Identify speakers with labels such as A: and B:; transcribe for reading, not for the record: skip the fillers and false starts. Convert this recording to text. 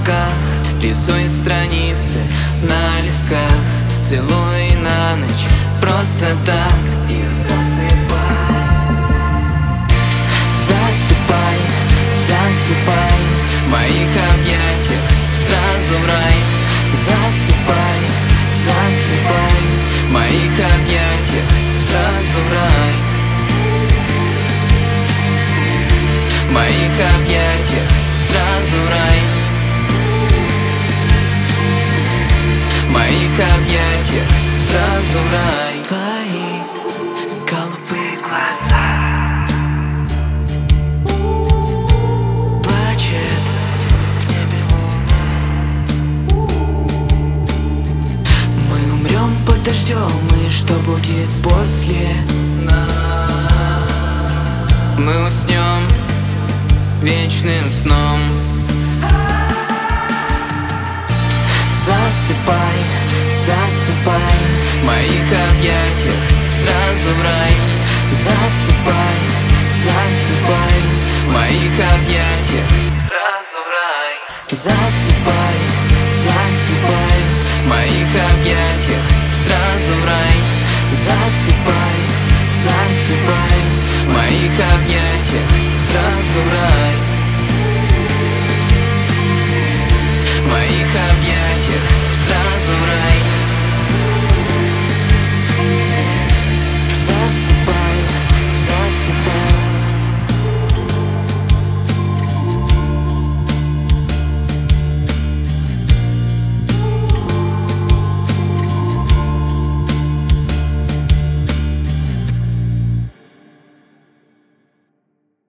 A: руках, рисуй страницы на листках, целуй на ночь просто так и засыпай. Засыпай, засыпай в моих объятиях сразу в рай. Засыпай, засыпай в моих объятиях сразу в рай. В моих объятиях сразу в рай. В моих объятиях сразу в рай. Твои голубые глаза, плачет в небе луна. Мы умрем под дождем, и что будет после нас? Мы уснем вечным сном. Засыпай, засыпай в моих объятиях сразу в рай. Засыпай, засыпай в моих объятиях сразу в рай. Засыпай, засыпай в моих объятиях сразу в рай. Засыпай, засыпай в моих объятиях.